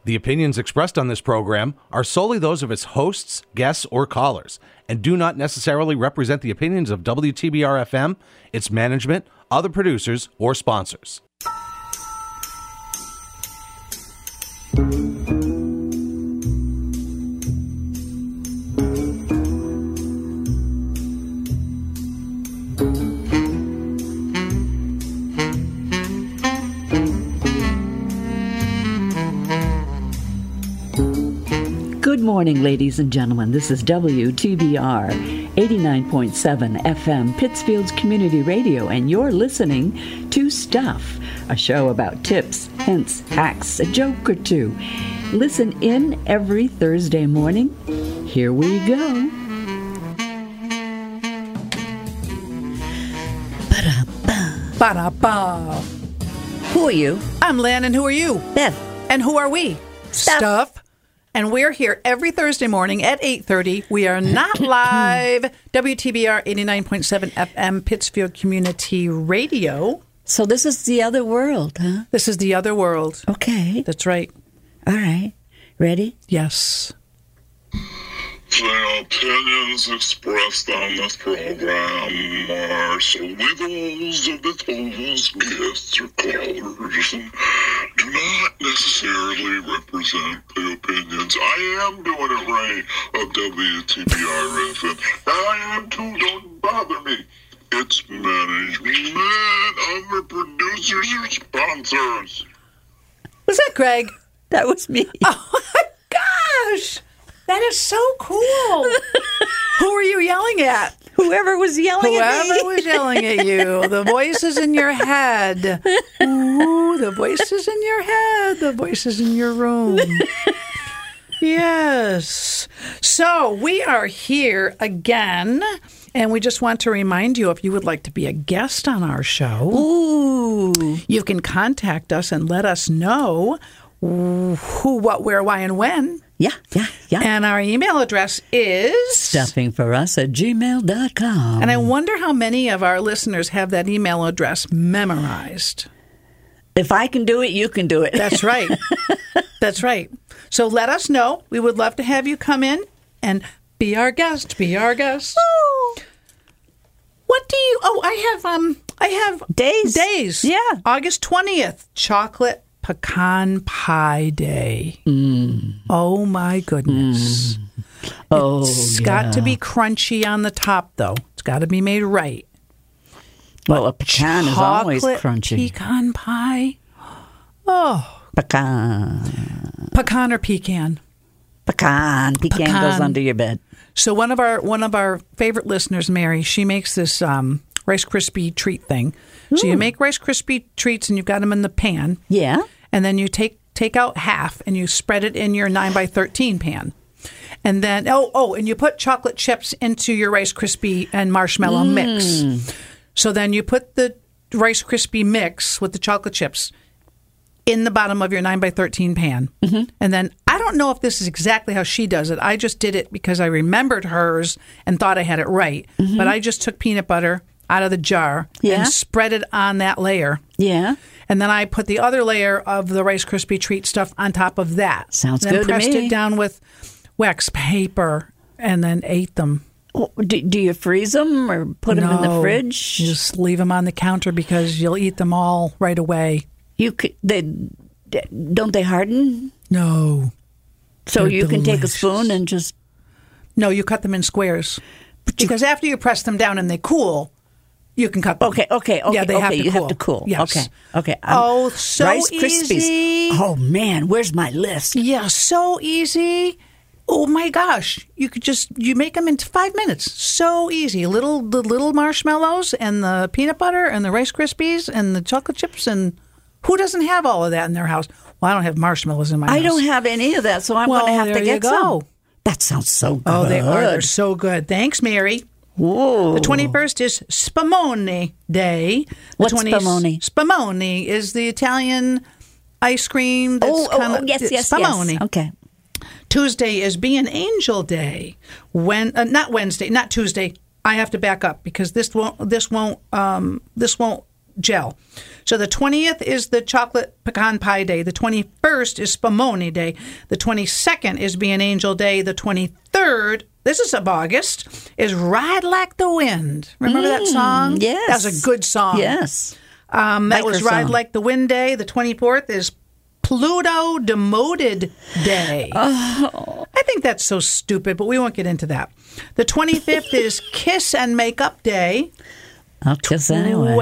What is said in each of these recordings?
The opinions expressed on this program are solely those of its hosts, guests, or callers, and do not necessarily represent the opinions of WTBR-FM, its management, other producers, or sponsors. Good morning, ladies and gentlemen. This is WTBR 89.7 FM, Pittsfield's Community Radio, and you're listening to Stuff, a show about tips, hints, hacks, a joke or two. Listen in every Thursday morning. Here we go. Ba-da-ba. Who are you? I'm Lan, and who are you? Beth. And who are we? Stuff. And we're here every Thursday morning at 8:30. We are not live. WTBR 89.7 FM, Pittsfield Community Radio. So this is the other world, huh? This is the other world. Okay. That's right. All right. Ready? Yes. The opinions expressed on this program are solely those of its hosts, guests, or callers, and do not necessarily represent the opinions. I am doing it right of WTBR-FM. I am too, don't bother me. It's management, other producers, or sponsors. Was that Greg? That was me. Oh, my gosh. That is so cool. Who are you yelling at? Whoever was yelling at me. Whoever was yelling at you. The voices in your head. Ooh, the voices in your head. The voices in your room. Yes. So we are here again, and we just want to remind you, if you would like to be a guest on our show, Ooh. you can contact us and let us know who, what, where, why, and when. Yeah. And our email address is stuffingforus@gmail.com. And I wonder how many of our listeners have that email address memorized. If I can do it, you can do it. That's right. That's right. So let us know. We would love to have you come in and be our guest. Be our guest. Ooh. What do you? Oh, I have Days. Days. Yeah. August 20th, chocolate pecan pie day. Oh my goodness. Oh, It's got to be crunchy on the top, though. It's got to be made right. Well, a pecan is always crunchy. Pecan pie. Oh. Pecan or pecan? Pecan goes under your bed. So one of our favorite listeners, Mary, she makes this Rice Krispie treat thing. Ooh. So you make Rice Krispie treats and you've got them in the pan. Yeah. And then you take out half and you spread it in your 9x13 pan. And then, and you put chocolate chips into your Rice Krispie and marshmallow mix. So then you put the Rice Krispie mix with the chocolate chips in the bottom of your 9x13 pan. Mm-hmm. And then, I don't know if this is exactly how she does it. I just did it because I remembered hers and thought I had it right. Mm-hmm. But I just took peanut butter out of the jar and spread it on that layer. Yeah. And then I put the other layer of the Rice Krispie treat stuff on top of that. Sounds good to me. Then pressed it down with wax paper and then ate them. Oh, do you freeze them or put them in the fridge? You just leave them on the counter because you'll eat them all right away. Don't they harden? No. So They're you can delicious. take a spoon and just... No, you cut them in squares. Because after you press them down and they cool, you can cut them. Okay. Yeah, they have to you cool. have to cool. Yes. Okay. So Rice easy. Krispies. Oh, man, where's my list? Yeah, so easy. Oh, my gosh. You make them in 5 minutes. So easy. The little marshmallows and the peanut butter and the Rice Krispies and the chocolate chips. And who doesn't have all of that in their house? Well, I don't have marshmallows in my house. I don't have any of that, so I'm going to have to get some. That sounds so good. Oh, they are. They're so good. Thanks, Mary. Whoa. The 21st is Spumoni Day. What's Spumoni? Spumoni is the Italian ice cream. That's Yes. Spumoni. Okay. Tuesday is Be an Angel Day. Not Wednesday, not Tuesday. I have to back up because this won't gel. So the 20th is the chocolate pecan pie day. The 21st is Spumoni Day. The 22nd is Be an Angel Day. The 23rd, this is of August, is Ride Like the Wind. Remember that song? Yes. That was a good song. Yes. That was her Ride song. Like the Wind Day. The 24th is Pluto Demoted Day. Oh. I think that's so stupid, but we won't get into that. The 25th is Kiss and Makeup Day. I'll kiss anyway.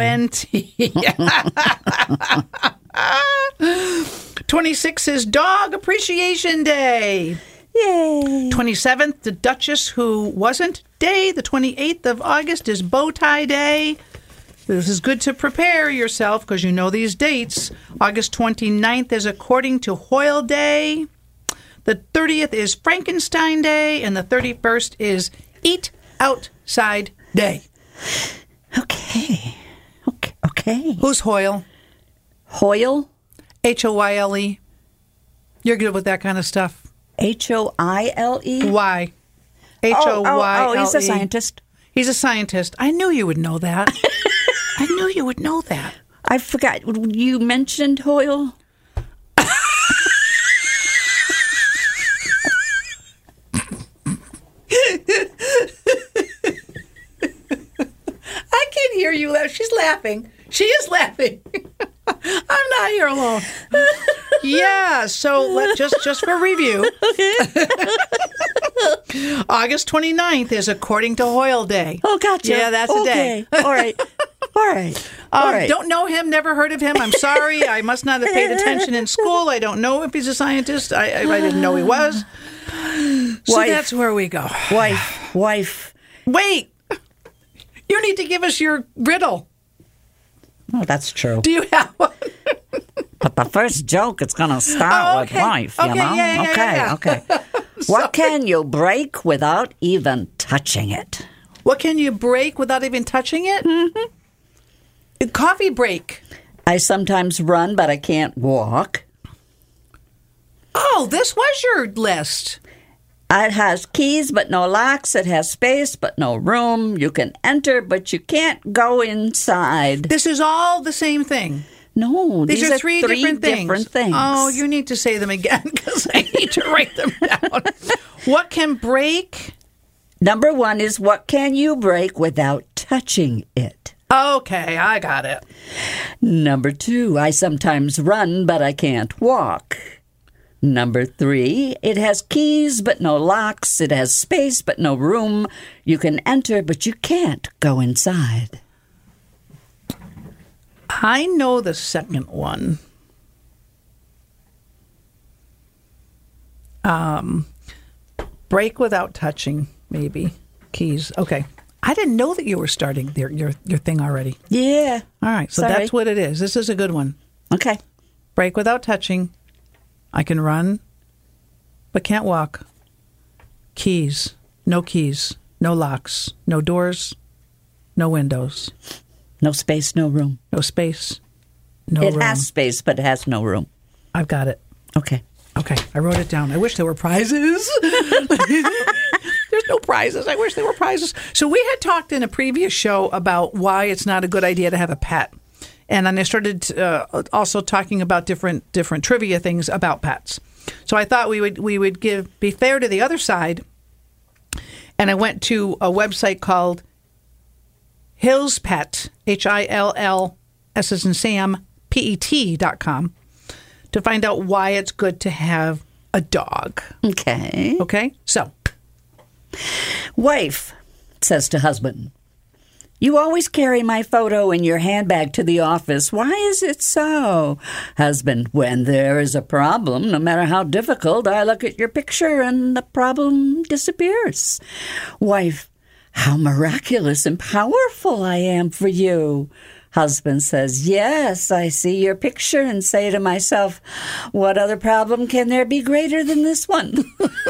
26th is Dog Appreciation Day. Yay. 27th, the Duchess Who Wasn't Day. The 28th of August is Bow Tie Day. This is good to prepare yourself because you know these dates. August 29th is According to Hoyle Day. The 30th is Frankenstein Day. And the 31st is Eat Outside Day. Okay. Who's Hoyle? Hoyle? Hoyle. You're good with that kind of stuff. Hoile? Why? Hoyle. Oh, he's a scientist. He's a scientist. I knew you would know that. I knew you would know that. I forgot. You mentioned Hoyle? I can hear you laugh. She's laughing. She is laughing. I'm not here alone. Yeah, so just for review. August 29th is According to Hoyle Day. Oh, gotcha. Yeah, that's a day. All right. Don't know him, never heard of him. I'm sorry. I must not have paid attention in school. I don't know if he's a scientist. I didn't know he was. So Wife. that's where we go. Wife. Wait. You need to give us your riddle. Oh, that's true. Do you have one? But the first joke, it's going to start with wife, you know? Yeah. Okay. What can you break without even touching it? What can you break without even touching it? Mm-hmm. A coffee break. I sometimes run, but I can't walk. Oh, this was your list. It has keys, but no locks. It has space, but no room. You can enter, but you can't go inside. This is all the same thing. No, These are three different things. Oh, you need to say them again because I need to write them down. What can break? Number one is what can you break without touching it? Okay, I got it. Number two, I sometimes run, but I can't walk. Number three, it has keys but no locks. It has space but no room. You can enter, but you can't go inside. I know the second one. Break without touching, maybe. Keys. Okay. I didn't know that you were starting your thing already. Yeah. All right, so Sorry. that's what it is. This is a good one. Okay. Break without touching. I can run, but can't walk. Keys. No locks, no doors, no windows. No space, no room. No space, no room. It has space, but it has no room. I've got it. Okay. Okay, I wrote it down. I wish there were prizes. There's no prizes. I wish there were prizes. So we had talked in a previous show about why it's not a good idea to have a pet. And then I started also talking about different trivia things about pets. So I thought we would be fair to the other side. And I went to a website called Hill's Pet, HILLS as in Sam, PET.com, to find out why it's good to have a dog. Okay. Okay? So. Wife says to husband, you always carry my photo in your handbag to the office. Why is it so? Husband, when there is a problem, no matter how difficult, I look at your picture and the problem disappears. Wife, how miraculous and powerful I am for you. Husband says, yes, I see your picture and say to myself, what other problem can there be greater than this one?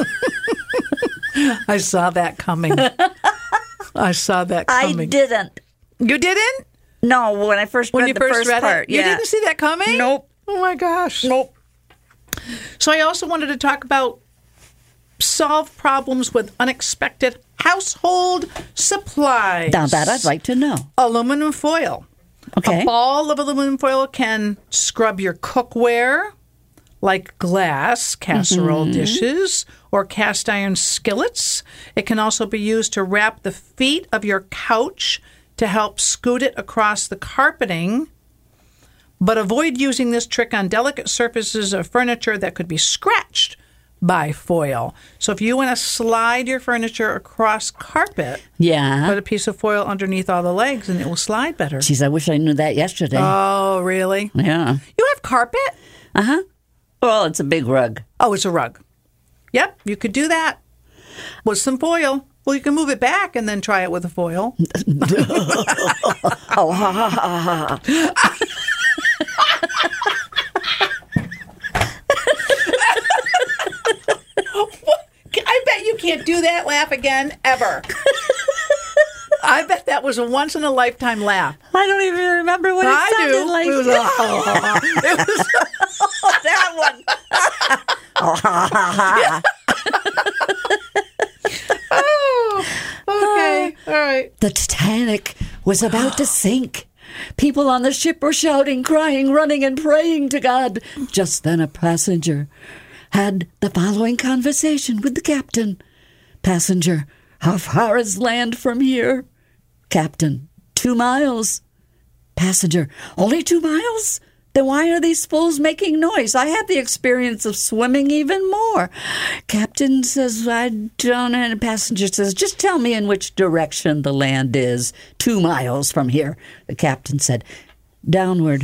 I saw that coming. I didn't. You didn't? No, when I first read the first part. You didn't see that coming? Nope. Oh, my gosh. Nope. So I also wanted to talk about solve problems with unexpected household supplies. Now that I'd like to know. Aluminum foil. Okay. A ball of aluminum foil can scrub your cookware, like glass, casserole dishes, or cast iron skillets. It can also be used to wrap the feet of your couch to help scoot it across the carpeting. But avoid using this trick on delicate surfaces of furniture that could be scratched by foil. So if you want to slide your furniture across carpet, Yeah. put a piece of foil underneath all the legs and it will slide better. Jeez, I wish I knew that yesterday. Oh, really? Yeah. You have carpet? Uh-huh. Well, it's a big rug. Oh, it's a rug. Yep, you could do that with some foil. Well, you can move it back and then try it with the foil. Oh, ha, ha, ha, ha. I bet you can't do that laugh again, ever. I bet that was a once-in-a-lifetime laugh. I don't even remember what it I sounded do. like. It was, it was that one. Oh, okay. All right. The Titanic was about to sink. People on the ship were shouting, crying, running, and praying to God. Just then a passenger had the following conversation with the captain. Passenger, how far is land from here? Captain, 2 miles. Passenger, only 2 miles? Then why are these fools making noise? I have the experience of swimming even more. Captain says, I don't, and passenger says, just tell me in which direction the land is. 2 miles from here. The captain said, downward.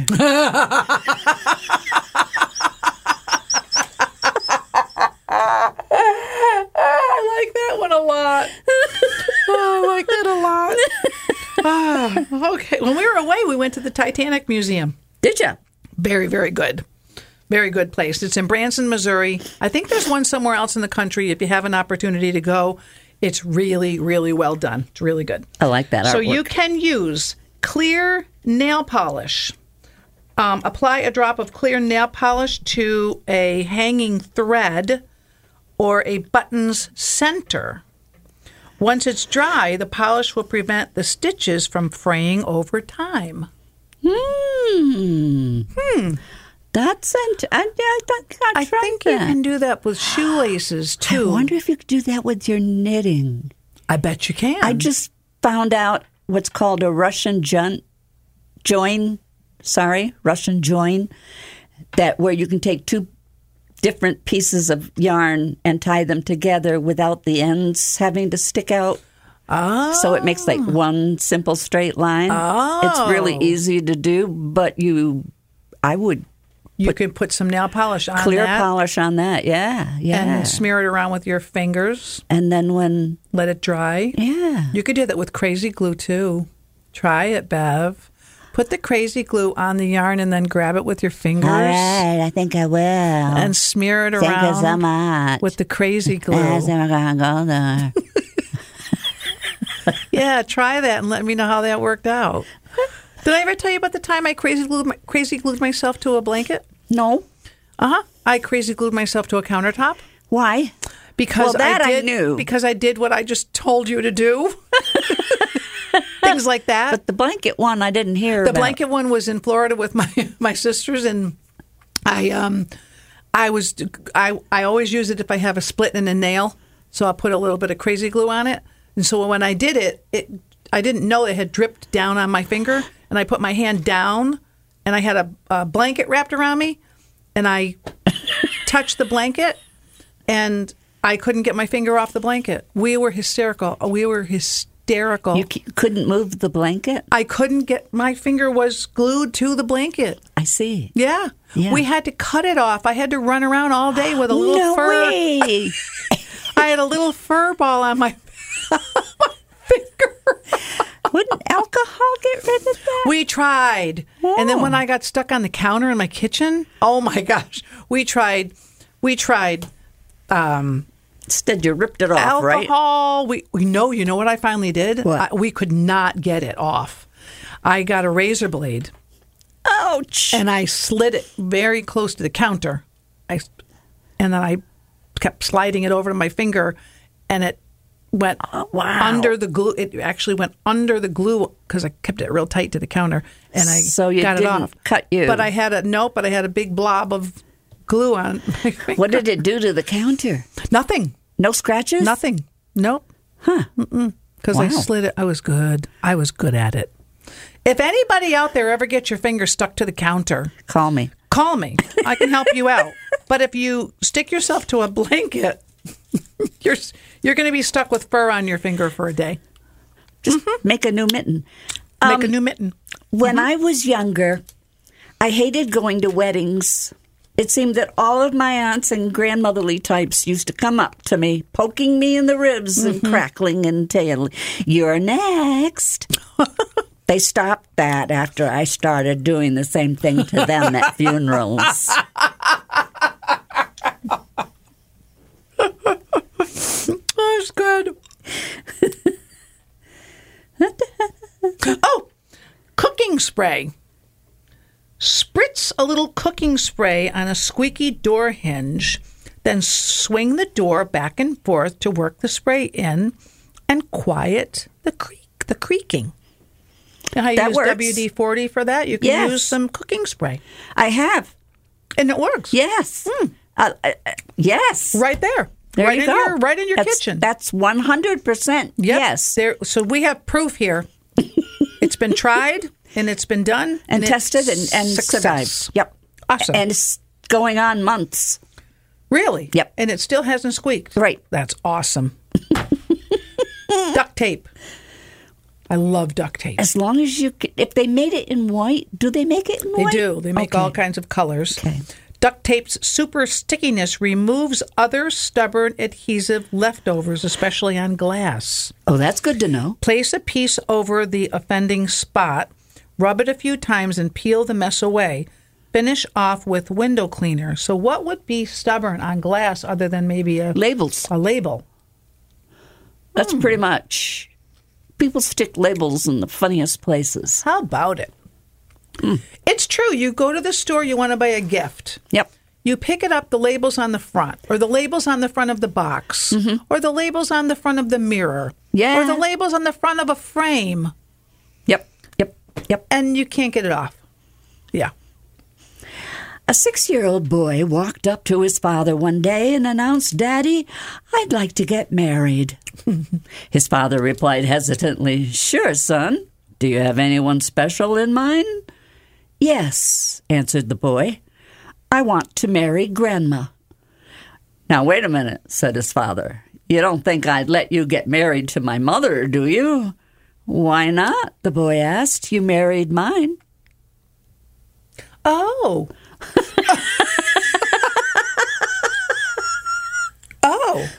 I like that one a lot. Oh, I like that a lot. Okay. When we were away, we went to the Titanic Museum. Did you? Very, very good. Very good place. It's in Branson, Missouri. I think there's one somewhere else in the country. If you have an opportunity to go, it's really, really well done. It's really good. I like that So artwork. you can use clear nail polish. Apply a drop of clear nail polish to a hanging thread or a button's center. Once it's dry, the polish will prevent the stitches from fraying over time. That's I I think you can do that with shoelaces, I too. wonder if you could do that with your knitting. I bet you can. I just found out what's called a Russian join, that where you can take 2 different pieces of yarn and tie them together without the ends having to stick out. Oh. So it makes like one simple straight line. Oh. It's really easy to do, but I would You could put some nail polish on clear that polish on that. Yeah. and smear it around with your fingers. And then when, Let it dry. yeah. You could do that with crazy glue, too. Try it, Bev. Put the crazy glue on the yarn and then grab it with your fingers. All right, I think I will. And smear it Thank you so around much. with the crazy glue. Yes, we're going to go there. Yeah, try that and let me know how that worked out. Did I ever tell you about the time I crazy glued myself to a blanket? No. I crazy glued myself to a countertop. Why? Because Well, that I did, knew. Because I did what I just told you to do. Things like that. But the blanket one I didn't hear The about. blanket one was in Florida with my sisters, and I always use it if I have a split in a nail, so I'll put a little bit of crazy glue on it. And so when I did it, I didn't know it had dripped down on my finger, and I put my hand down, and I had a blanket wrapped around me, and I touched the blanket, and I couldn't get my finger off the blanket. We were hysterical. You couldn't move the blanket? I couldn't get, my finger was glued to the blanket. I see. Yeah. Yeah. We had to cut it off. I had to run around all day with a little No fur. way. I had a little fur ball on my finger. Wouldn't alcohol get rid of that? We tried. And then when I got stuck on the counter in my kitchen, oh my gosh, we tried Instead, you ripped it off, right? alcohol. We know, you know what I finally did? What? We could not get it off. I got a razor blade Ouch. and I slid it very close to the counter. And then I kept sliding it over to my finger, and it went under the glue. It actually went under the glue because I kept it real tight to the counter, and I So you got it didn't off. cut you. But I had a big blob of glue on my finger. What did it do to the counter? Nothing. No scratches? Nothing. Nope. Huh. Because I slid it. I was good. I was good at it. If anybody out there ever gets your finger stuck to the counter, Call me. call me. I can help you out. But if you stick yourself to a blanket, you're going to be stuck with fur on your finger for a day. Just make a new mitten. Make a new mitten. When I was younger, I hated going to weddings. It seemed that all of my aunts and grandmotherly types used to come up to me, poking me in the ribs and crackling and tailing. You're next. They stopped that after I started doing the same thing to them at funerals. That's good. Oh, cooking spray. Spritz a little cooking spray on a squeaky door hinge, then swing the door back and forth to work the spray in and quiet the creaking. You know how you That use works. WD-40 for that? You can Yes. use some cooking spray. I have. And it works. Yes. Yes. Right there. There right you in go. your kitchen. That's 100%. Yep. Yes. So we have proof here. It's been tried and it's been done And it's tested and success. survived. Yep. Awesome. And it's going on months. Really? Yep. And it still hasn't squeaked. Right. That's awesome. Duct tape. I love duct tape. As long as if they made it in white, do they make it in They white? do. They make Okay. all kinds of colors. Okay. Duct tape's super stickiness removes other stubborn adhesive leftovers, especially on glass. Oh, that's good to know. Place a piece over the offending spot, rub it a few times, and peel the mess away. Finish off with window cleaner. So what would be stubborn on glass other than maybe a Labels. label? That's pretty much. People stick labels in the funniest places. How about it? It's true. You go to the store, you want to buy a gift. Yep. You pick it up, the labels on the front, or the labels on the front of the box, or the labels on the front of the mirror, Yeah. or the labels on the front of a frame, Yep. Yep. Yep. and you can't get it off. Yeah. A 6-year-old boy walked up to his father one day and announced, "Daddy, I'd like to get married." His father replied hesitantly, "Sure, son. Do you have anyone special in mind?" "Yes," answered the boy. "I want to marry Grandma." "Now, wait a minute," said his father. "You don't think I'd let you get married to my mother, do you?" "Why not?" the boy asked. "You married mine." Oh. Oh.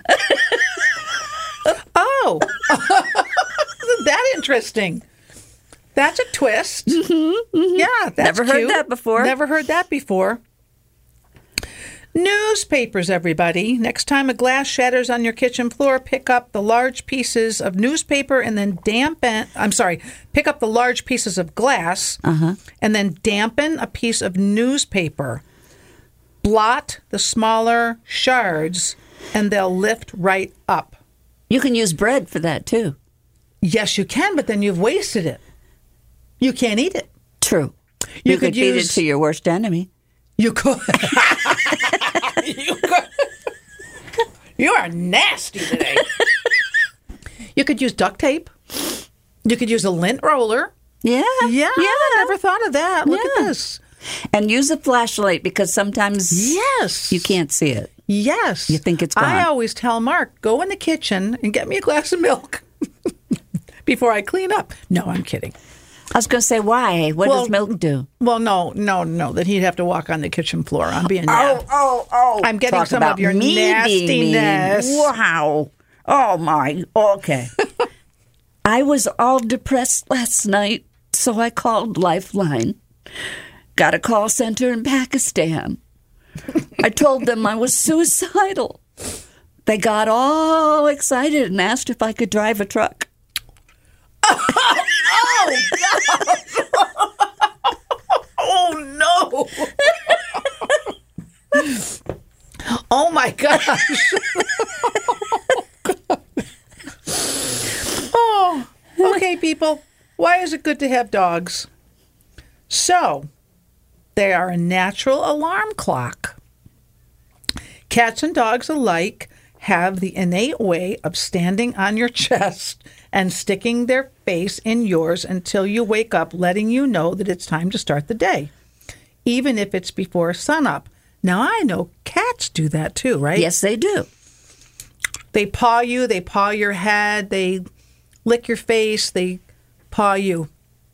Oh. Isn't that interesting? That's a twist. Yeah, that's Never heard cute. that before. Never heard that before. Newspapers, everybody. Next time a glass shatters on your kitchen floor, pick up the large pieces of newspaper and then pick up the large pieces of glass and then dampen a piece of newspaper. Blot the smaller shards and they'll lift right up. You can use bread for that, too. Yes, you can, but then you've wasted it. You can't eat it. True. You You could could feed it use- to your worst enemy. You could. You could. You are nasty today. You could use duct tape. You could use a lint roller. Yeah. Yeah, I never thought of that. Look Yeah. at this. And use a flashlight because sometimes Yes. you can't see it. Yes. You think it's I gone. always tell Mark, go in the kitchen and get me a glass of milk before I clean up. No, I'm kidding. I was going to say, why? What Well, does milk do? Well, no. That he'd have to walk on the kitchen floor. I'm being nasty. Oh. I'm getting Talk some about of your me being mean. nastiness. Wow. Oh, my. Okay. I was all depressed last night, so I called Lifeline. Got a call center in Pakistan. I told them I was suicidal. They got all excited and asked if I could drive a truck. Oh, no. Oh, my gosh. Okay, people, why is it good to have dogs? So, they are a natural alarm clock. Cats and dogs alike have the innate way of standing on your chest and sticking their face in yours until you wake up, letting you know that it's time to start the day, even if it's before sunup. Now, I know cats do that too, right? Yes, they do. They paw you, they paw your head, they lick your face, they paw you.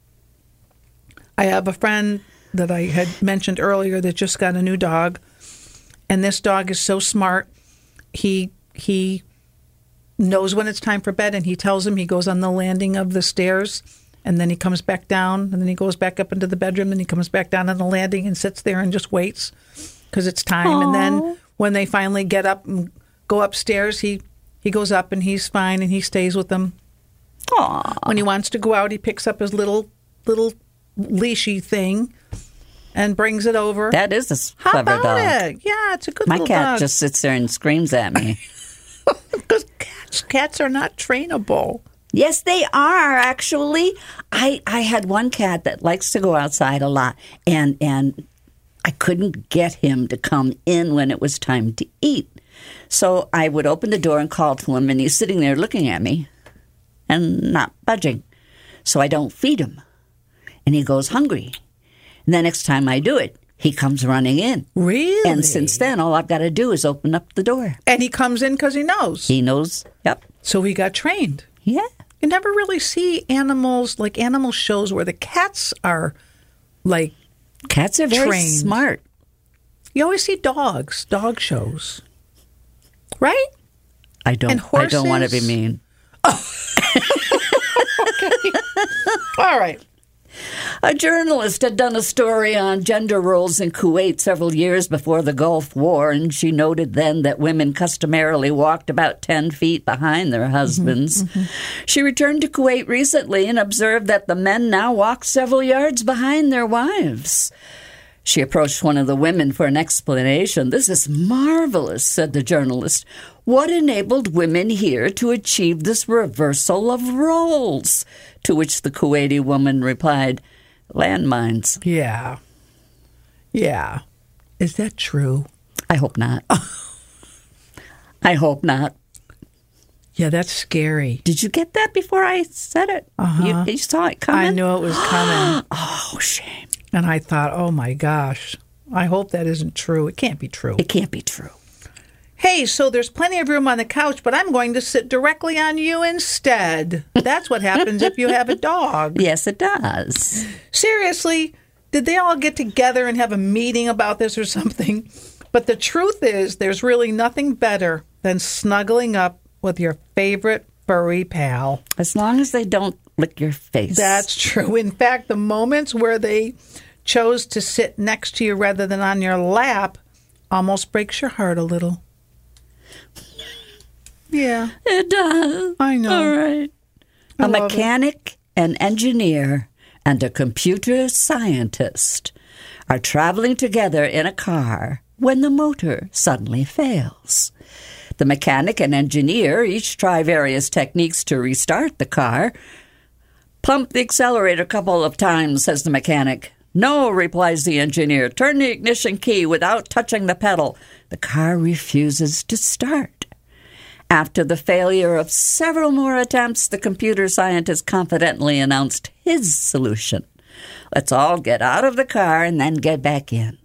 I have a friend that I had mentioned earlier that just got a new dog, and this dog is so smart. He knows when it's time for bed, and he tells him. He goes on the landing of the stairs, and then he comes back down, and then he goes back up into the bedroom, and he comes back down on the landing and sits there and just waits because it's time. Aww. And then when they finally get up and go upstairs, he goes up and he's fine, and he stays with them. Aww. When he wants to go out, he picks up his little leashy thing and brings it over. That is a How clever about dog. it? Yeah, it's a good My little cat dog. just sits there and screams at me. Because cats are not trainable. Yes, they are, actually. I had one cat that likes to go outside a lot, and I couldn't get him to come in when it was time to eat. So I would open the door and call to him, and he's sitting there looking at me and not budging. So I don't feed him, and he goes hungry. And the next time I do it, he comes running in. Really? And since then, all I've got to do is open up the door. And he comes in because he knows. He knows, yep. So he got trained. Yeah. You never really see animals, like animal shows where the cats are like, Cats are very Trained. smart. you always see dogs, dog shows. Right? I don't And want to be horses? mean. All right. A journalist had done a story on gender roles in Kuwait several years before the Gulf War, and she noted then that women customarily walked about 10 feet behind their husbands. She returned to Kuwait recently and observed that the men now walk several yards behind their wives. She approached one of the women for an explanation. "This is marvelous," said the journalist. "What enabled women here to achieve this reversal of roles?" To which the Kuwaiti woman replied, "Landmines." Yeah. Yeah. Is that true? I hope not. I hope not. Yeah, that's scary. Did you get that before I said it? You saw it coming? I knew it was coming. Oh, shame. And I thought, oh my gosh, I hope that isn't true. It can't be true. It can't be true. Hey, so there's plenty of room on the couch, but I'm going to sit directly on you instead. That's what happens if you have a dog. Yes, it does. Seriously, did they all get together and have a meeting about this or something? But the truth is, there's really nothing better than snuggling up with your favorite furry pal. As long as they don't lick your face. That's true. In fact, the moments where they chose to sit next to you rather than on your lap almost breaks your heart a little. Yeah, It does. I know. All right. I A love it. mechanic, an engineer, and a computer scientist are traveling together in a car when the motor suddenly fails. The mechanic and engineer each try various techniques to restart the car. "Pump the accelerator a couple of times," says the mechanic. "No," replies the engineer. "Turn the ignition key without touching the pedal." The car refuses to start. After the failure of several more attempts, the computer scientist confidently announced his solution. "Let's all get out of the car and then get back in."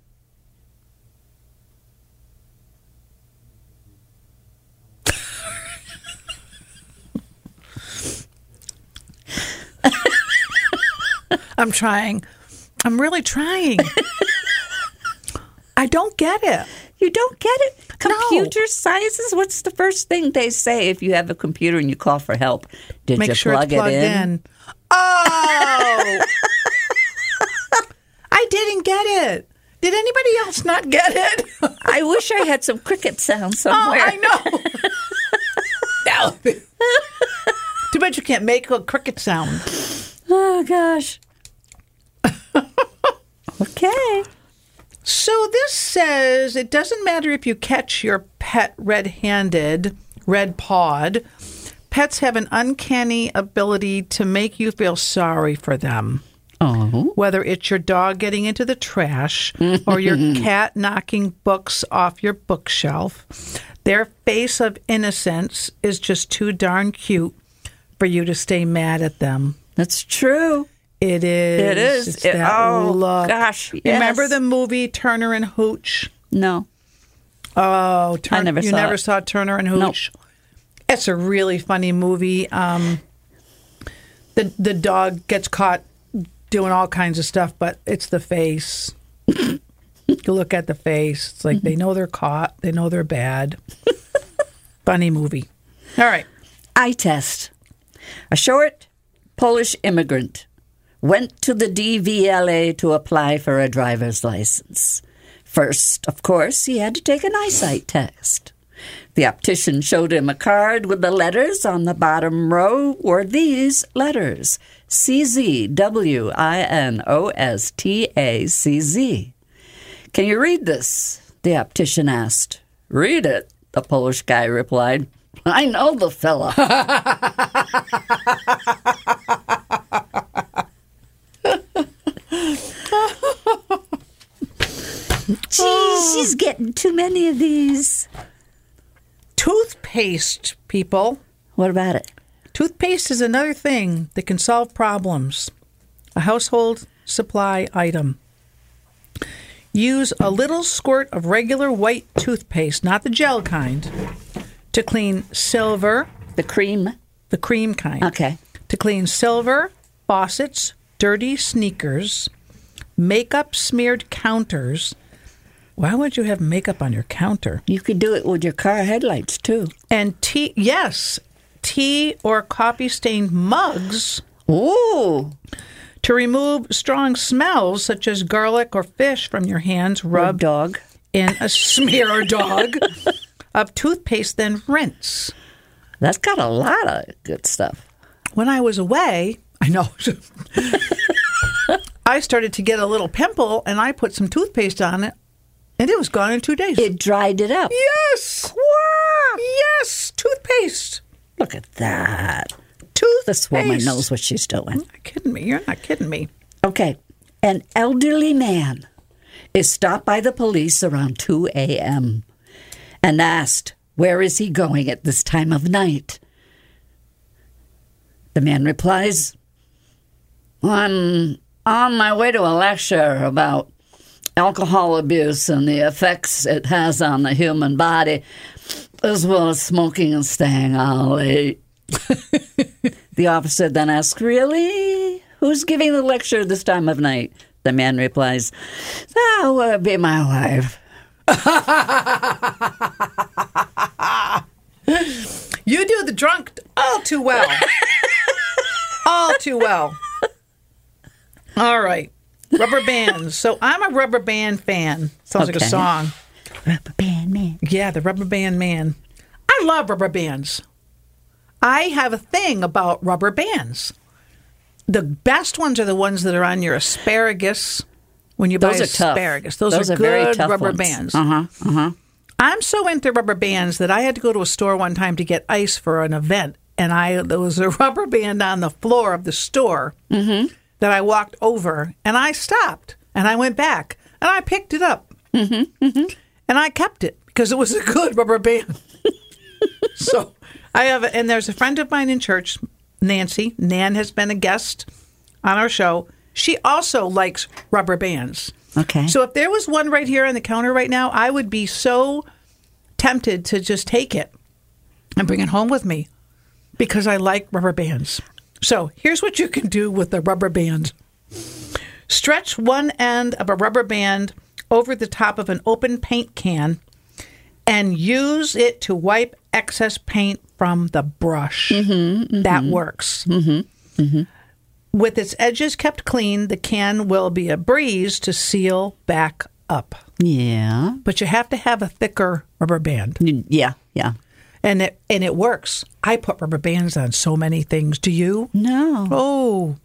I'm trying. I'm really trying. I don't get it. You don't get it? Computer sizes? What's the first thing they say if you have a computer and you call for help? Did Make you sure plug it's plugged it in? in. Oh! I didn't get it. Did anybody else not get it? I wish I had some cricket sound somewhere. Oh, I know. No. Too bad you can't make a cricket sound. Oh, gosh. Okay. So this says it doesn't matter if you catch your pet red-handed, red-pawed. pets have an uncanny ability to make you feel sorry for them. Oh. Whether it's your dog getting into the trash or your cat knocking books off your bookshelf, their face of innocence is just too darn cute for you to stay mad at them. That's true. It is. It is. It's that look. Gosh. Yes. Remember the movie Turner and Hooch? No. Oh, I never you saw never it. saw Turner and Hooch? Nope. It's a really funny movie. The dog gets caught doing all kinds of stuff, but it's the face. You look at the face. It's like they know they're caught. They know they're bad. Funny movie. All right. Eye test. A short Polish immigrant went to the DVLA to apply for a driver's license. First, of course, he had to take an eyesight test. The optician showed him a card with the letters. On the bottom row were these letters: CZWINOSTACZ. Can you read this? The optician asked. Read it, the Polish guy replied. I know the fella. Geez, she's getting too many of these. Toothpaste, people. What about it? Toothpaste is another thing that can solve problems. A household supply item. Use a little squirt of regular white toothpaste, not the gel kind, to clean silver. The cream? The cream kind. Okay. To clean silver, faucets, dirty sneakers, makeup smeared counters. Why would you have makeup on your counter? You could do it with your car headlights, too. And tea or coffee stained mugs. Ooh. To remove strong smells such as garlic or fish from your hands, rub dog in a smear or dog of toothpaste, then rinse. That's got a lot of good stuff. When I was away, I know, I started to get a little pimple, and I put some toothpaste on it, and it was gone in 2 days. It dried it up. Yes! Yes! Toothpaste. Look at that. Toothpaste. This woman knows what she's doing. You're not kidding me. You're not kidding me. Okay. An elderly man is stopped by the police around 2 a.m. and asked, where is he going at this time of night? The man replies, I'm on my way to a lecture about alcohol abuse and the effects it has on the human body, as well as smoking and staying out late. The officer then asks, really? Who's giving the lecture this time of night? The man replies, that would be my wife. You do the drunk all too well. All too well. All right. Rubber bands. So I'm a rubber band fan. Sounds like a song. Rubber band man. Yeah, the rubber band man. I love rubber bands. I have a thing about rubber bands. The best ones are the ones that are on your asparagus when you buy asparagus. Those are good very tough rubber ones. bands. I'm so into rubber bands that I had to go to a store one time to get ice for an event, and there was a rubber band on the floor of the store that I walked over, and I stopped, and I went back, and I picked it up, and I kept it because it was a good rubber band. So I have, and there's a friend of mine in church, Nancy. Nan has been a guest on our show. She also likes rubber bands. Okay. So if there was one right here on the counter right now, I would be so tempted to just take it and bring it home with me because I like rubber bands. So here's what you can do with the rubber band. Stretch one end of a rubber band over the top of an open paint can and use it to wipe excess paint from the brush. That works. With its edges kept clean, the can will be a breeze to seal back up. Yeah. But you have to have a thicker rubber band. Yeah. And it works. I put rubber bands on so many things. Do you? No. Oh,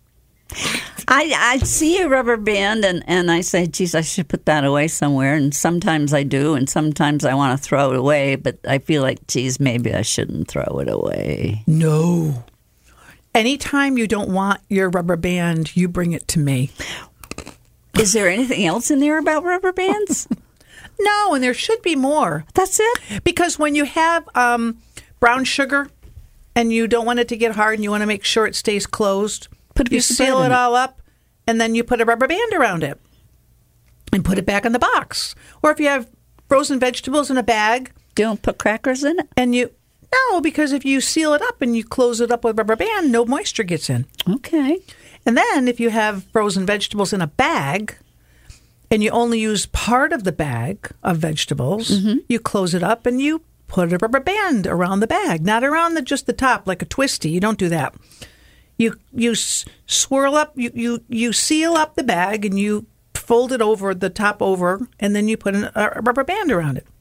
I see a rubber band and I say, geez, I should put that away somewhere. And sometimes I do, and sometimes I want to throw it away. But I feel like, geez, maybe I shouldn't throw it away. No. Anytime you don't want your rubber band, you bring it to me. Is there anything else in there about rubber bands? No, and there should be more. That's it? Because when you have brown sugar and you don't want it to get hard and you want to make sure it stays closed, you seal it all up, and then you put a rubber band around it and put it back in the box. Or if you have frozen vegetables in a bag. Don't put crackers in it? No, because if you seal it up and you close it up with rubber band, no moisture gets in. Okay. And then if you have frozen vegetables in a bag and you only use part of the bag of vegetables, you close it up and you put a rubber band around the bag, not around just the top like a twisty. You don't do that. You swirl up, you seal up the bag and you fold it over, the top over, and then you put a rubber band around it.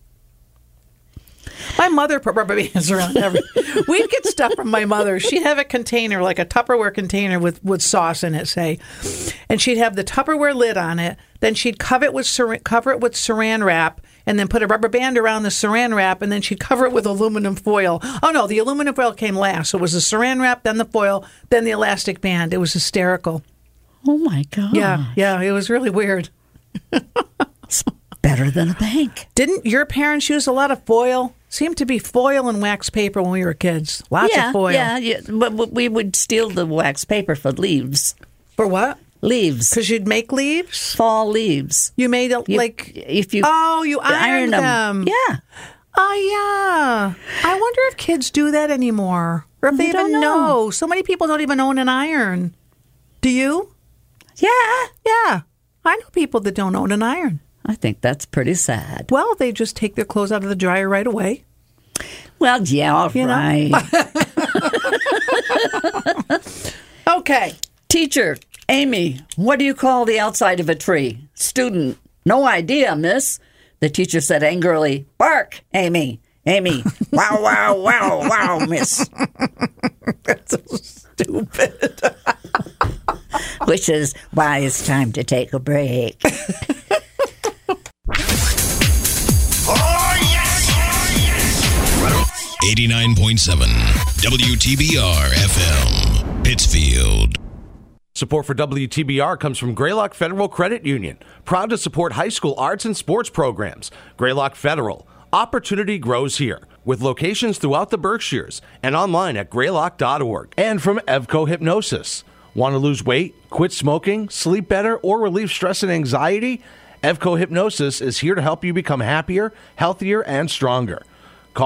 My mother put rubber bands around everything. We'd get stuff from my mother. She'd have a container, like a Tupperware container with sauce in it, say. And she'd have the Tupperware lid on it. Then she'd cover it with saran wrap and then put a rubber band around the saran wrap, and then she'd cover it with aluminum foil. Oh, no, the aluminum foil came last. So it was the saran wrap, then the foil, then the elastic band. It was hysterical. Oh, my God. Yeah, it was really weird. It's better than a bank. Didn't your parents use a lot of foil? Seemed to be foil and wax paper when we were kids. Lots of foil. Yeah, but we would steal the wax paper for leaves. For what? Leaves. Because you'd make leaves? Fall leaves. You made it you ironed them. Yeah. Oh, yeah. I wonder if kids do that anymore. Or if they even know. So many people don't even own an iron. Do you? Yeah. Yeah. I know people that don't own an iron. I think that's pretty sad. Well, they just take their clothes out of the dryer right away. Well, yeah, all right. Okay. Teacher, Amy, what do you call the outside of a tree? Student, no idea, miss. The teacher said angrily, bark, Amy. Amy, wow, wow, wow, wow, miss. That's so stupid. Which is why it's time to take a break. 89.7 WTBR FM, Pittsfield. Support for WTBR comes from Greylock Federal Credit Union, proud to support high school arts and sports programs. Greylock Federal, opportunity grows here, with locations throughout the Berkshires and online at greylock.org. And from Evco Hypnosis. Want to lose weight, quit smoking, sleep better, or relieve stress and anxiety? Evco Hypnosis is here to help you become happier, healthier, and stronger. Call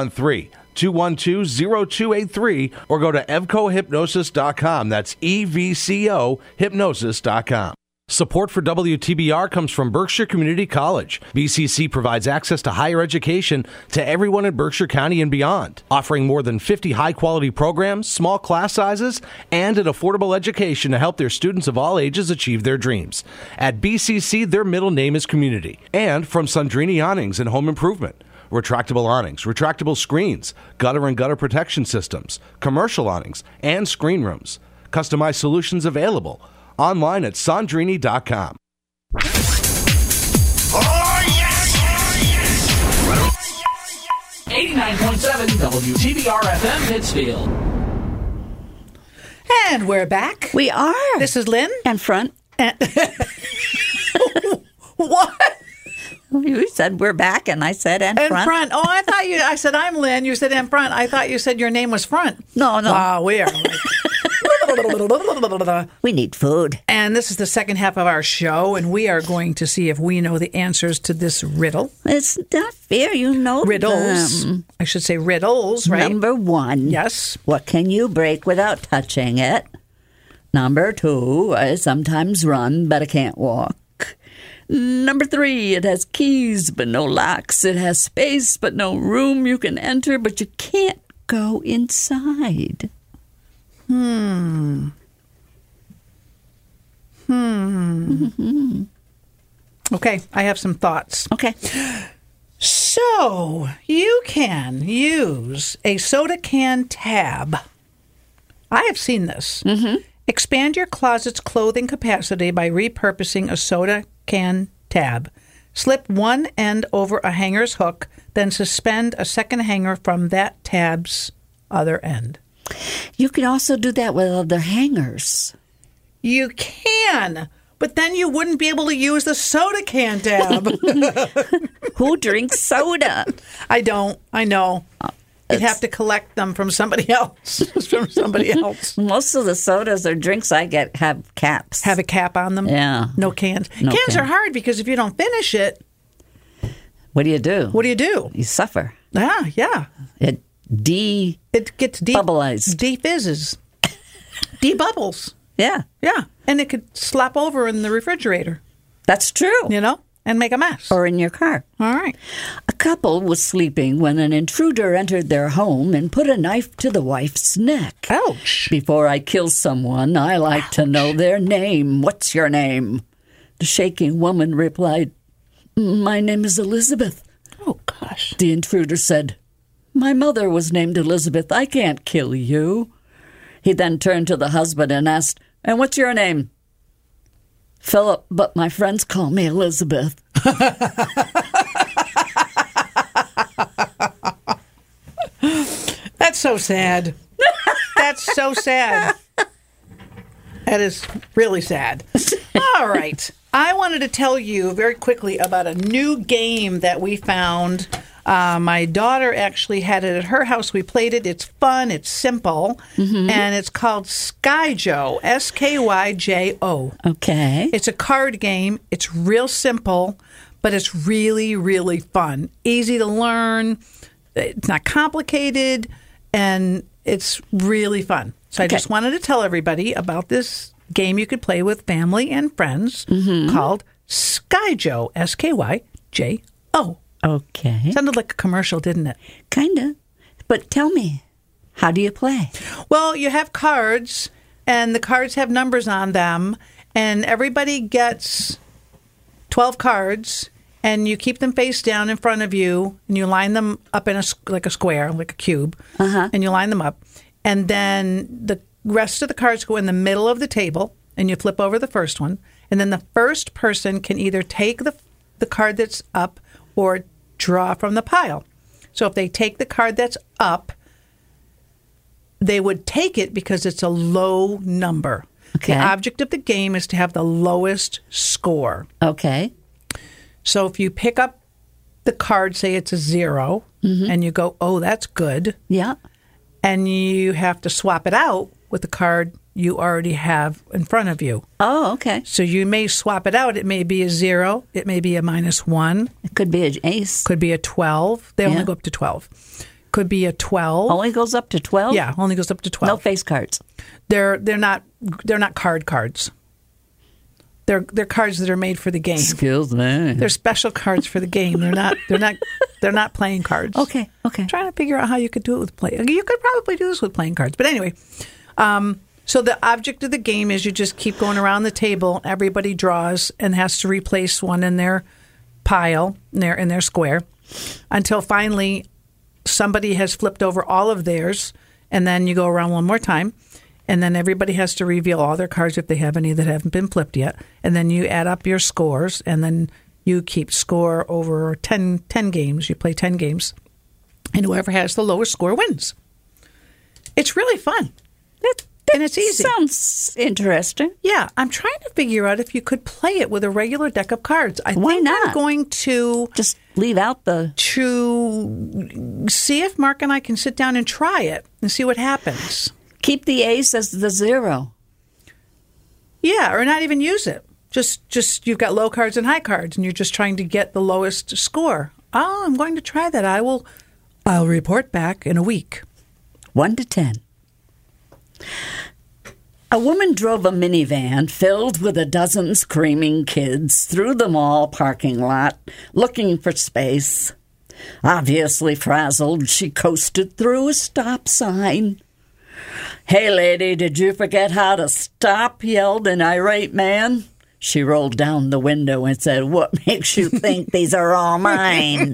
413-212-0283 or go to evcohypnosis.com. That's EVCO hypnosis.com. Support for WTBR comes from Berkshire Community College. BCC provides access to higher education to everyone in Berkshire County and beyond, offering more than 50 high-quality programs, small class sizes, and an affordable education to help their students of all ages achieve their dreams. At BCC, their middle name is Community. And from Sandrini Awnings and Home Improvement. Retractable awnings, retractable screens, gutter and gutter protection systems, commercial awnings, and screen rooms. Customized solutions available. Online at Sandrini.com. Oh, yes! 89.7 WTBR FM Pittsfield. And we're back. We are. This is Lynn. And front. What? You said we're back, and I said and front. And front. Oh, I said I'm Lynn. You said and front. I thought you said your name was Front. No. Wow, we are like... We need food. And this is the second half of our show, and we are going to see if we know the answers to this riddle. It's not fair, you know. Riddles. them. I should say riddles, right? Number 1. Yes. What can you break without touching it? Number 2. I sometimes run, but I can't walk. Number 3. It has keys, but no locks. It has space, but no room. You can enter, but you can't go inside. Okay, I have some thoughts. Okay. So, you can use a soda can tab. I have seen this. Expand your closet's clothing capacity by repurposing a soda can tab. Slip one end over a hanger's hook, then suspend a second hanger from that tab's other end. You can also do that with other hangers. You can, but then you wouldn't be able to use the soda can tab. Who drinks soda? I don't. I know. You'd have to collect them from somebody else. Most of the sodas or drinks I get have caps. Have a cap on them? Yeah. No cans. No cans can. are hard because if you don't finish it, What do you do? what do you do? You suffer. Yeah. It It gets deep. Bubbleized. Defizzes. Debubbles. Yeah, Yeah. And it could slop over in the refrigerator, that's true. and make a mess. Or in your car. All right. A couple was sleeping when an intruder entered their home and put a knife to the wife's neck. Ouch. Before I kill someone, I like to know their name. What's your name? The shaking woman replied, My name is Elizabeth. Oh, gosh. The intruder said, My mother was named Elizabeth. I can't kill you. He then turned to the husband and asked, And what's your name? Philip, but my friends call me Elizabeth. That's so sad. That's so sad. That is really sad. All right. I wanted to tell you very quickly about a new game that we found. My daughter actually had it at her house. We played it. It's fun. It's simple. And it's called Skyjo, Skyjo. Okay. It's a card game. It's real simple, but it's really, really fun. Easy to learn. It's not complicated, and it's really fun. So I just wanted to tell everybody about this game you could play with family and friends called Skyjo, Skyjo. Okay. Sounded like a commercial, didn't it? Kinda. But tell me, how do you play? Well, you have cards, and the cards have numbers on them, and everybody gets 12 cards, and you keep them face down in front of you, and you line them up in like a square, like a cube, and you line them up. And then the rest of the cards go in the middle of the table, and you flip over the first one. And then the first person can either take the card that's up or draw from the pile. So if they take the card that's up, they would take it because it's a low number. Okay. The object of the game is to have the lowest score. Okay. So if you pick up the card, say it's a 0, and you go, oh, that's good, Yeah. and you have to swap it out with the card you already have in front of you. Oh, okay. So you may swap it out. It may be a 0. It may be a -1. It could be an ace. Could be a 12. They only Yeah. go up to 12. Could be a 12. Only goes up to 12? Yeah, only goes up to 12. No face cards. They're not cards. They're cards that are made for the game. Excuse me. They're special cards for the game. They're not playing cards. Okay. I'm trying to figure out how you could do it with play. You could probably do this with playing cards. But anyway, so the object of the game is you just keep going around the table. Everybody draws and has to replace one in their pile, in their square, until finally somebody has flipped over all of theirs, and then you go around one more time, and then everybody has to reveal all their cards if they have any that haven't been flipped yet, and then you add up your scores, and then you keep score over 10 games. You play 10 games, and whoever has the lowest score wins. It's really fun. And it's easy. Sounds interesting. Yeah, I'm trying to figure out if you could play it with a regular deck of cards. Why think not? I'm going to Just leave out the... see if Mark and I can sit down and try it and see what happens. Keep the ace as the 0. Yeah, or not even use it. Just you've got low cards and high cards, and you're just trying to get the lowest score. Oh, I'm going to try that. I'll report back in a week. 1 to 10. A woman drove a minivan filled with a dozen screaming kids through the mall parking lot, looking for space. Obviously frazzled, she coasted through a stop sign. "Hey, lady, did you forget how to stop?" yelled an irate man. She rolled down the window and said, "What makes you think these are all mine?"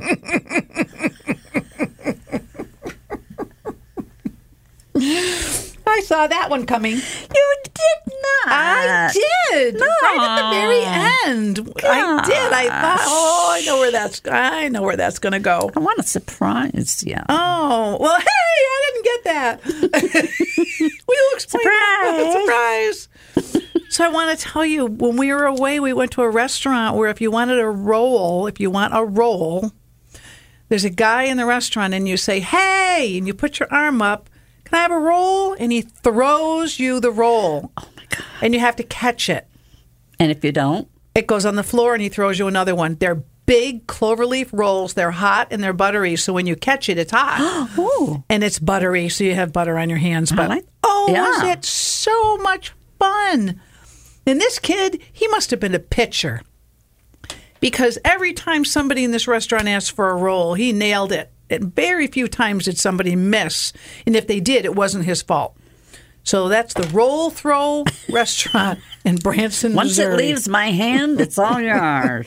I saw that one coming. You did I did. No. Right at the very end. I did. I thought, I know where that's going to go. I want to surprise you. Oh, well, hey, I didn't get that. Will you explain that? Surprise. So I want to tell you, when we were away, we went to a restaurant where if you want a roll, there's a guy in the restaurant and you say, hey, and you put your arm up, can I have a roll? And he throws you the roll. Oh, my God. And you have to catch it. And if you don't? It goes on the floor and he throws you another one. They're big cloverleaf rolls. They're hot and they're buttery. So when you catch it, it's hot. Ooh. And it's buttery, so you have butter on your hands. But yeah. Was it so much fun? And this kid, he must have been a pitcher. Because every time somebody in this restaurant asked for a roll, he nailed it. And very few times did somebody miss. And if they did, it wasn't his fault. So that's the Roll Throw Restaurant in Branson, Once Missouri. it leaves my hand, it's all yours.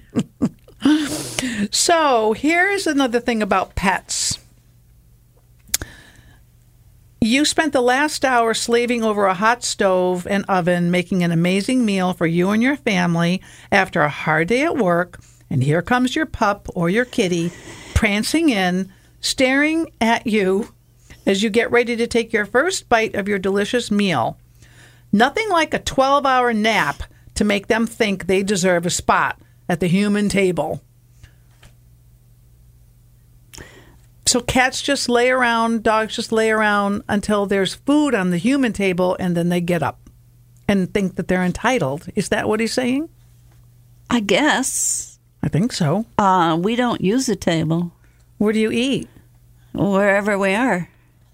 So here's another thing about pets. You spent the last hour slaving over a hot stove and oven, making an amazing meal for you and your family after a hard day at work, and here comes your pup or your kitty prancing in, staring at you as you get ready to take your first bite of your delicious meal. Nothing like a 12-hour nap to make them think they deserve a spot at the human table. So cats just lay around, dogs just lay around until there's food on the human table, and then they get up and think that they're entitled. Is that what he's saying? I guess. I think so. We don't use a table. Where do you eat? Wherever we are.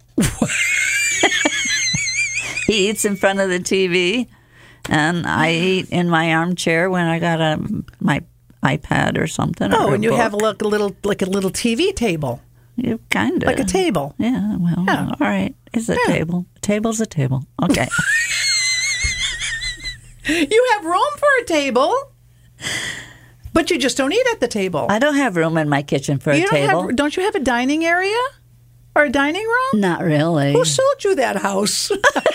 He eats in front of the TV, and I eat in my armchair when I got my iPad or something. Oh, or and you book. have a little TV table. You kind of. Like a table. Yeah, well, Yeah. all right. It's a table. A table's a table. Okay. You have room for a table, but you just don't eat at the table. I don't have room in my kitchen for You a table. don't you have a dining area or a dining room? Not really. Who sold you that house?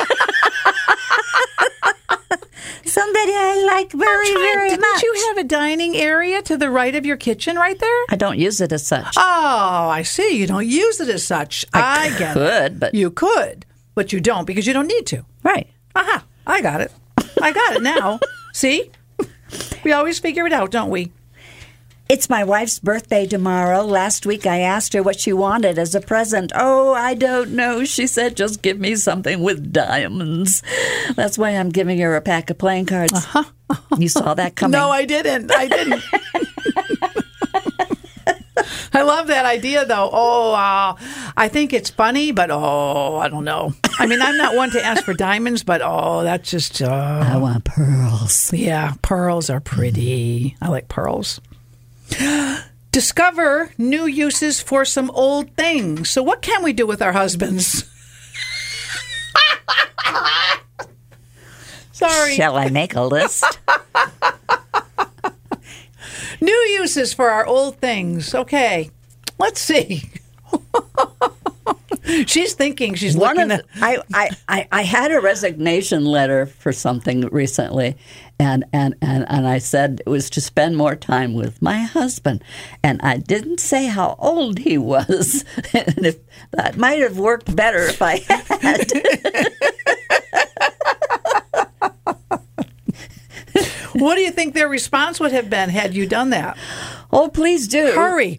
Somebody I like very Didn't much. you have a dining area to the right of your kitchen right there? I don't use it as such. Oh, I see. You don't use it as such. I get could, it. but- You could, but you don't because you don't need to. Right. Aha. I got it. I got it now. See? We always figure it out, don't we? It's my wife's birthday tomorrow. Last week I asked her what she wanted as a present. Oh, I don't know. She said, just give me something with diamonds. That's why I'm giving her a pack of playing cards. Uh-huh. You saw that coming? No, I didn't. I love that idea, though. I think it's funny, but I don't know. I mean, I'm not one to ask for diamonds, but that's just... I want pearls. Yeah, pearls are pretty. I like pearls. Discover new uses for some old things. So what can we do with our husbands? Sorry. Shall I make a list? New uses for our old things. Okay, let's see. She's thinking. She's looking at. I had a resignation letter for something recently, and I said it was to spend more time with my husband, and I didn't say how old he was, and if that might have worked better if I had. What do you think their response would have been had you done that? Oh, please do. Hurry.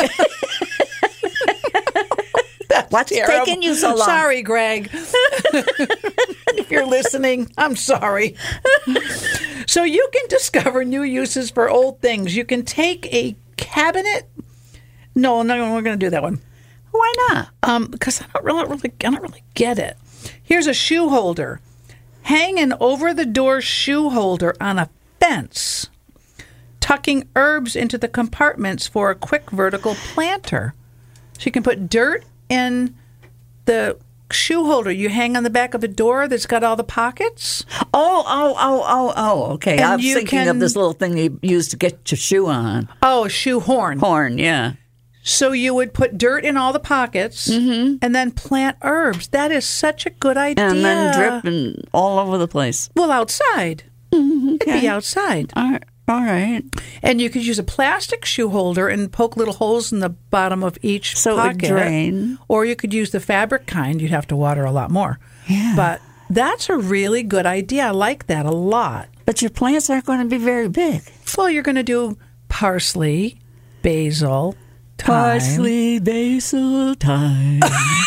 What's Terrible. taking you so long? Sorry, Greg. If you're listening, I'm sorry. So you can discover new uses for old things. You can take a cabinet. No, we're going to do that one. Why not? Because I don't really get it. Here's a shoe holder. Hang an over-the-door shoe holder on a fence, tucking herbs into the compartments for a quick vertical planter. So you can put dirt in the shoe holder you hang on the back of the door that's got all the pockets. Oh, okay. And I was you thinking can- of this little thing you use to get your shoe on. Oh, a shoe horn. Horn, yeah. So you would put dirt in all the pockets and then plant herbs. That is such a good idea. And then dripping all over the place. Well, outside. It'd be outside. All right. And you could use a plastic shoe holder and poke little holes in the bottom of each So it would pocket. drain. Or you could use the fabric kind. You'd have to water a lot more. Yeah. But that's a really good idea. I like that a lot. But your plants aren't going to be very big. Well, you're going to do parsley, basil, thyme. Parsley, basil, thyme.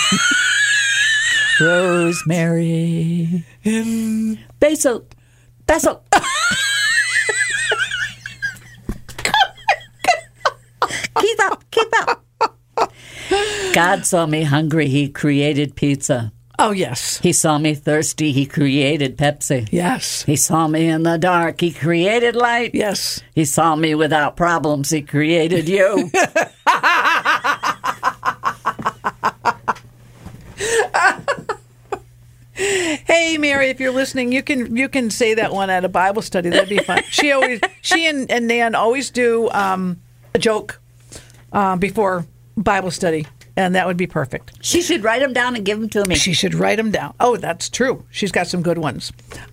Rosemary. Basil. Basil. Keep up. God saw me hungry. He created pizza. Oh, yes. He saw me thirsty. He created Pepsi. Yes. He saw me in the dark. He created light. Yes. He saw me without problems. He created you. Hey, Mary, if you're listening, you can say that one at a Bible study. That'd be fun. She and Nan always do a joke before Bible study, and that would be perfect. She should write them down and give them to me. She should write them down. Oh, that's true. She's got some good ones.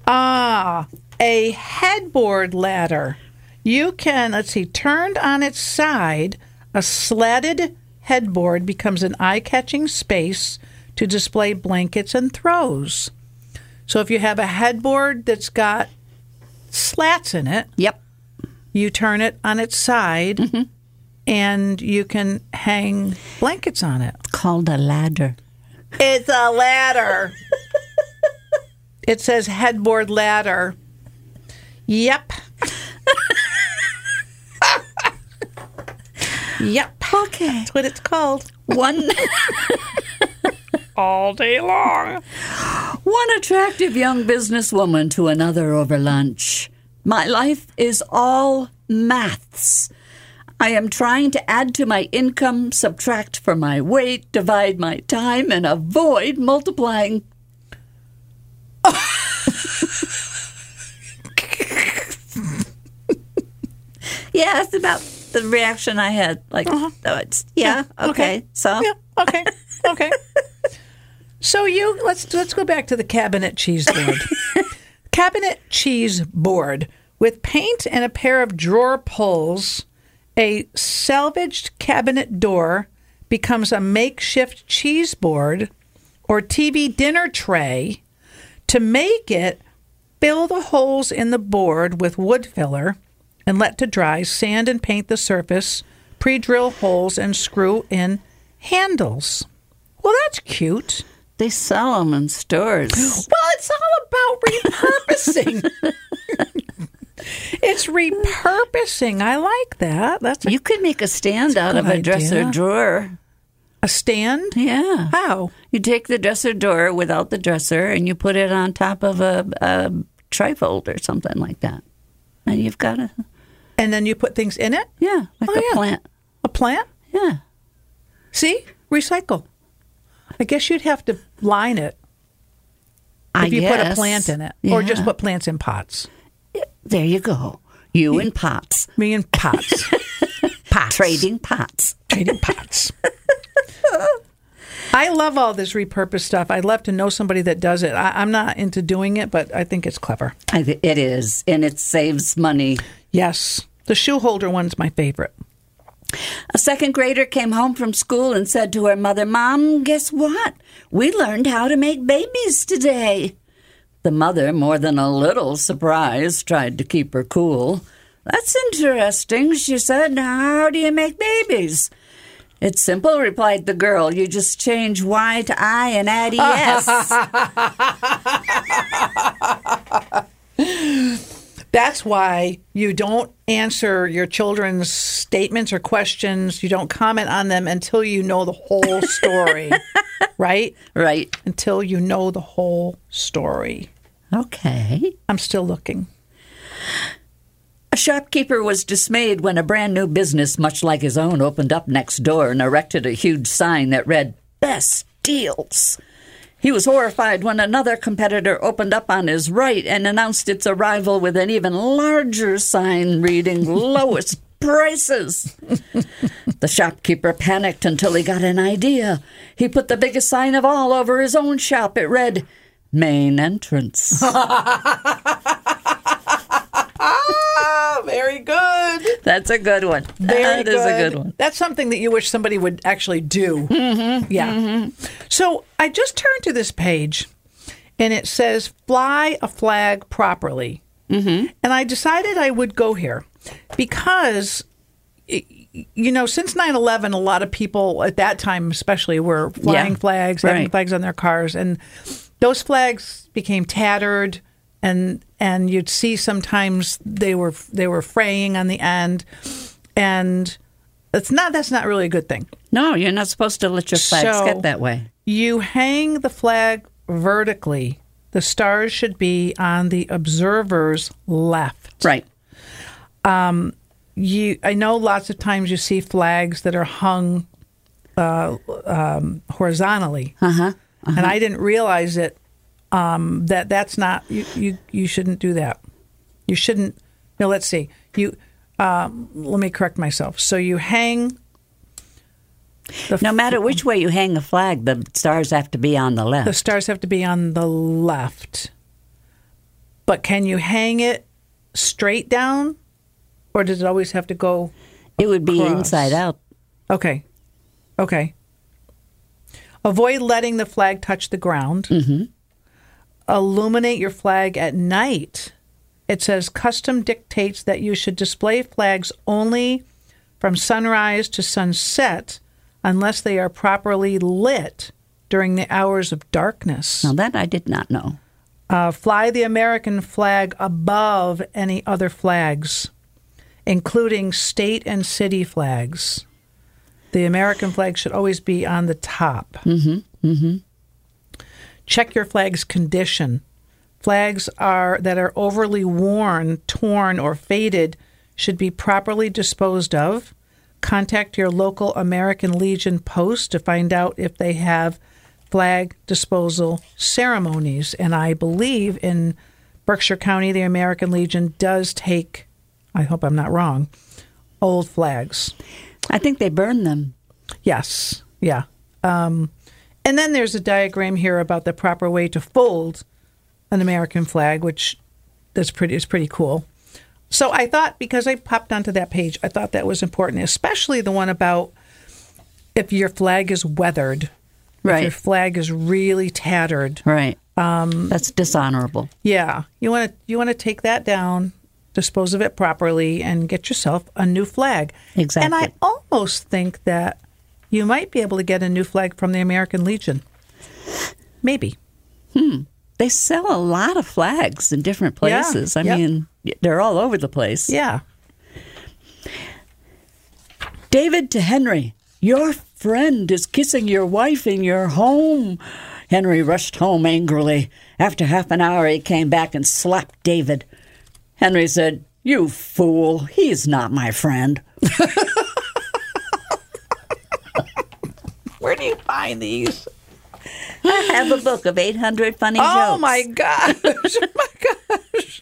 A headboard ladder. You can, let's see, turned on its side, a slatted headboard becomes an eye-catching space to display blankets and throws. So if you have a headboard that's got slats in it, Yep. you turn it on its side, and you can hang blankets on it. Called a ladder. It's a ladder. It says headboard ladder. Yep. Yep. Okay. That's what it's called. One All day long. One attractive young businesswoman to another over lunch. My life is all maths. I am trying to add to my income, subtract from my weight, divide my time, and avoid multiplying. Yeah, that's about the reaction I had. Like, okay. So, Yeah. Okay. So let's go back to the cabinet cheese board. Cabinet cheese board with paint and a pair of drawer pulls. A salvaged cabinet door becomes a makeshift cheese board or TV dinner tray. To make it, fill the holes in the board with wood filler and let to dry. Sand and paint the surface. Pre-drill holes and screw in handles. Well, that's cute. they sell them in stores. Well, it's all about repurposing. It's repurposing. I like that. That's You could make a stand out of good a dresser idea. drawer. a stand. Yeah. How? You take the dresser drawer without the dresser and you put it on top of a trifold or something like that. And you've got a... And then you put things in it. Yeah, like Oh, a yeah. plant. A plant. Yeah. See, recycle. I guess you'd have to line it I if you put a guess. plant in it, or just Yeah. put plants in pots. There you go. You and pots. Me and pots. Pots. Trading pots. Trading pots. I love all this repurpose stuff. I'd love to know somebody that does it. I'm not into doing it, but I think it's clever. It is, and it saves money. Yes. The shoe holder one's my favorite. A second grader came home from school and said to her mother, "Mom, guess what? We learned how to make babies today." The mother, more than a little surprised, tried to keep her cool. "That's interesting," she said. "How do you make babies?" "It's simple," replied the girl. "You just change Y to I and add ES." That's why you don't answer your children's statements or questions. You don't comment on them until you know the whole story, right? Right. Until you know the whole story. Okay. I'm still looking. A shopkeeper was dismayed when a brand new business, much like his own, opened up next door and erected a huge sign that read, "Best Deals." He was horrified when another competitor opened up on his right and announced its arrival with an even larger sign reading, "Lowest prices. The shopkeeper panicked until he got an idea. He put the biggest sign of all over his own shop. It read, "Main entrance." Very good. That's a good one. That is a good one. That's something that you wish somebody would actually do. Mm-hmm. Yeah. Mm-hmm. So I just turned to this page, and it says, "Fly a flag properly." Mm-hmm. And I decided I would go here because, you know, since 9/11, a lot of people at that time especially were flying flags, having flags on their cars, and those flags became tattered, and you'd see sometimes they were fraying on the end, and that's not really a good thing. No, you're not supposed to let your flags get that way. You hang the flag vertically. The stars should be on the observer's left. Right. I know lots of times you see flags that are hung horizontally, and I didn't realize it. That's not you shouldn't do that. You shouldn't. No, let's see. Let me correct myself. So you hang. No matter which way you hang the flag, the stars have to be on the left. The stars have to be on the left. But can you hang it straight down, or does it always have to go? It would be across? inside out. Okay. Avoid letting the flag touch the ground. Mm-hmm. Illuminate your flag at night. It says custom dictates that you should display flags only from sunrise to sunset unless they are properly lit during the hours of darkness. Now that I did not know. Fly the American flag above any other flags, including state and city flags. The American flag should always be on the top. Mm-hmm. Mm-hmm. Check your flag's condition. Flags that are overly worn, torn, or faded should be properly disposed of. Contact your local American Legion post to find out if they have flag disposal ceremonies. And I believe in Berkshire County, the American Legion does take, I hope I'm not wrong, old flags. I think they burn them. Yes. Yeah. And then there's a diagram here about the proper way to fold an American flag, which is pretty cool. So I thought, because I popped onto that page, I thought that was important, especially the one about if your flag is weathered, right? If your flag is really tattered, right? That's dishonorable. Yeah, you want to take that down, dispose of it properly, and get yourself a new flag. Exactly. And I almost think that you might be able to get a new flag from the American Legion. Maybe. They sell a lot of flags in different places. I mean, they're all over the place. Yeah. David to Henry, your friend is kissing your wife in your home. Henry rushed home angrily. After half an hour, he came back and slapped David. Henry said, "You fool, he's not my friend." Where do you find these? I have a book of 800 funny jokes. Oh, my gosh. Oh, my gosh.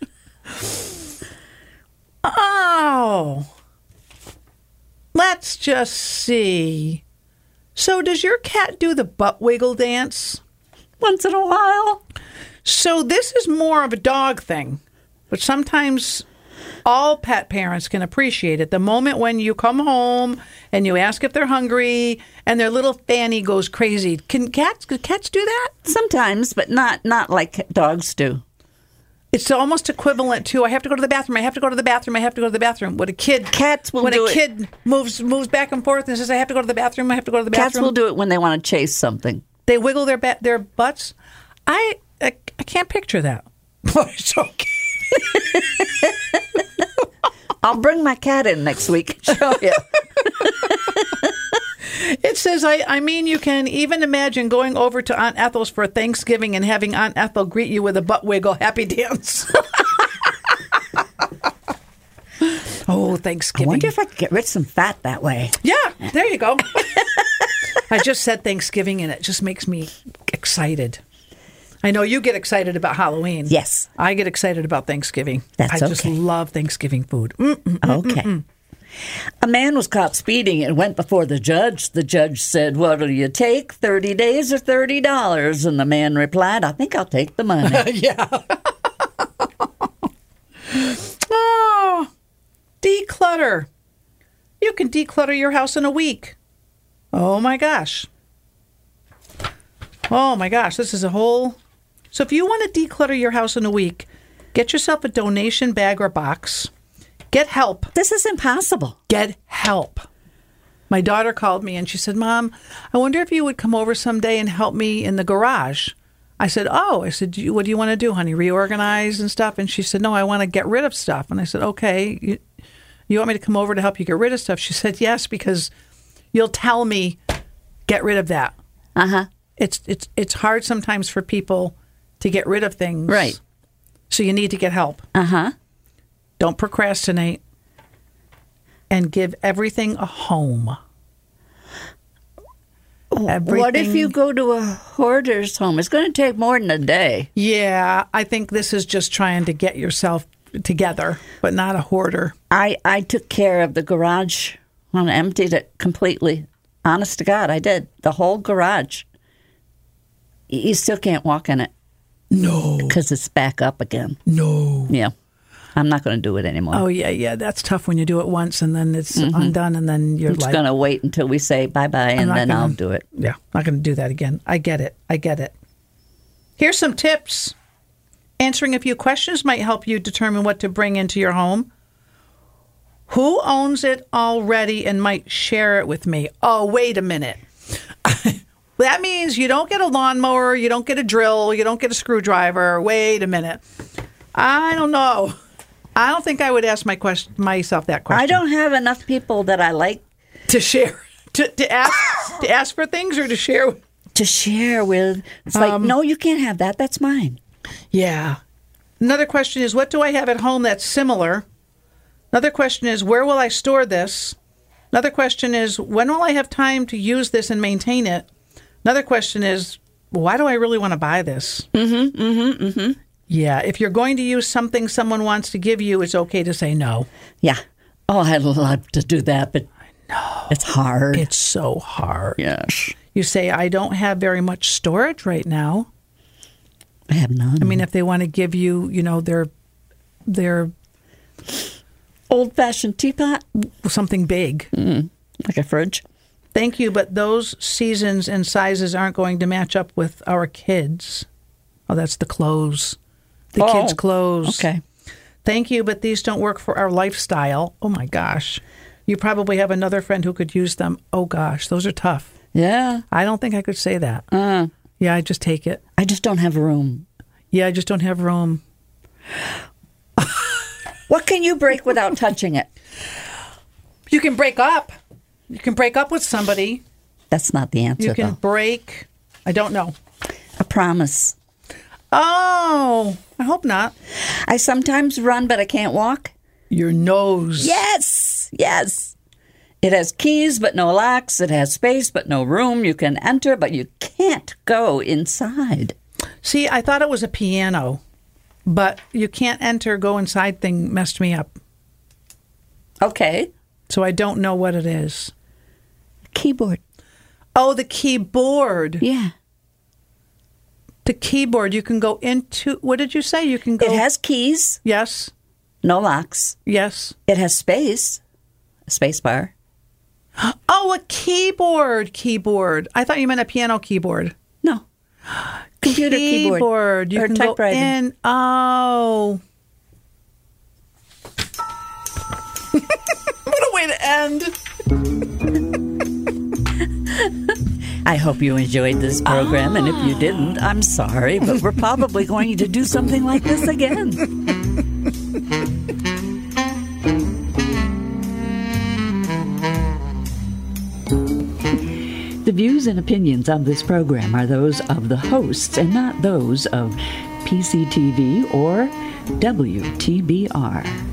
Oh. Let's just see. So does your cat do the butt wiggle dance? Once in a while. So this is more of a dog thing, but sometimes all pet parents can appreciate it. The moment when you come home and you ask if they're hungry and their little fanny goes crazy. Could cats do that? Sometimes, but not like dogs do. It's almost equivalent to, I have to go to the bathroom, I have to go to the bathroom, I have to go to the bathroom. Cats will do it. When a kid moves back and forth and says, I have to go to the bathroom, I have to go to the bathroom. Cats will do it when they want to chase something. They wiggle their butts. I can't picture that. It's okay. I'll bring my cat in next week and show you. It says, I mean, you can even imagine going over to Aunt Ethel's for Thanksgiving and having Aunt Ethel greet you with a butt wiggle happy dance. Oh, Thanksgiving. I wonder if I could get rid of some fat that way. Yeah, there you go. I just said Thanksgiving, and it just makes me excited. I know you get excited about Halloween. Yes. I get excited about Thanksgiving. That's I just love Thanksgiving food. Okay. A man was caught speeding and went before the judge. The judge said, "What'll you take, 30 days or $30? And the man replied, "I think I'll take the money." Yeah. Oh, declutter. You can declutter your house in a week. Oh my gosh. Oh my gosh, this is a whole... So if you want to declutter your house in a week, get yourself a donation bag or box. Get help. This is impossible. Get help. My daughter called me and she said, "Mom, I wonder if you would come over someday and help me in the garage." I said, "Oh," I said, "What do you want to do, honey? Reorganize and stuff?" And she said, "No, I want to get rid of stuff." And I said, "Okay, you want me to come over to help you get rid of stuff?" She said, "Yes, because you'll tell me, get rid of that." Uh-huh. It's hard sometimes for people to get rid of things. Right. So you need to get help. Uh-huh. Don't procrastinate. And give everything a home. What if you go to a hoarder's home? It's going to take more than a day. Yeah, I think this is just trying to get yourself together, but not a hoarder. I took care of the garage and emptied it completely. Honest to God, I did. The whole garage. You still can't walk in it. No. Because it's back up again. No. Yeah. I'm not going to do it anymore. Oh, yeah. That's tough when you do it once and then it's undone and then you're It's going to wait until we say bye-bye and then I'll do it. Yeah, not going to do that again. I get it. Here's some tips. Answering a few questions might help you determine what to bring into your home. Who owns it already and might share it with me? Oh, wait a minute. That means you don't get a lawnmower, you don't get a drill, you don't get a screwdriver. Wait a minute. I don't know. I don't think I would ask myself that question. I don't have enough people that I like to share, to ask for things or to share. To share with. It's like, no, you can't have that. That's mine. Yeah. Another question is, what do I have at home that's similar? Another question is, where will I store this? Another question is, when will I have time to use this and maintain it? Another question is, why do I really want to buy this? Yeah, if you're going to use something someone wants to give you, it's okay to say no. Yeah. Oh, I'd love to do that, but I know. It's hard. It's so hard. Yes. You say, I don't have very much storage right now. I have none. I mean, if they want to give you, their old-fashioned teapot. Something big. Like a fridge. Thank you, but those seasons and sizes aren't going to match up with our kids. Oh, that's the clothes. The kids' clothes. Okay. Thank you, but these don't work for our lifestyle. Oh, my gosh. You probably have another friend who could use them. Oh, gosh, those are tough. Yeah. I don't think I could say that. Yeah, I just take it. I just don't have room. Yeah, I just don't have room. What can you break without touching it? You can break up. You can break up with somebody. That's not the answer, You can though. break. I don't know. A promise. Oh, I hope not. I sometimes run, but I can't walk. Your nose. Yes. It has keys, but no locks. It has space, but no room. You can enter, but you can't go inside. See, I thought it was a piano, but you can't enter, go inside thing messed me up. Okay. So I don't know what it is. Keyboard. Oh, the keyboard. Yeah. The keyboard. You can go into, what did you say? You can go. It has keys. Yes. No locks. Yes. It has space. A space bar. Oh, a keyboard. Keyboard. I thought you meant a piano keyboard. No. Computer keyboard. You or can typewriter. go in. Oh. What a way to end. I hope you enjoyed this program, and if you didn't, I'm sorry, but we're probably going to do something like this again. The views and opinions of this program are those of the hosts and not those of PCTV or WTBR.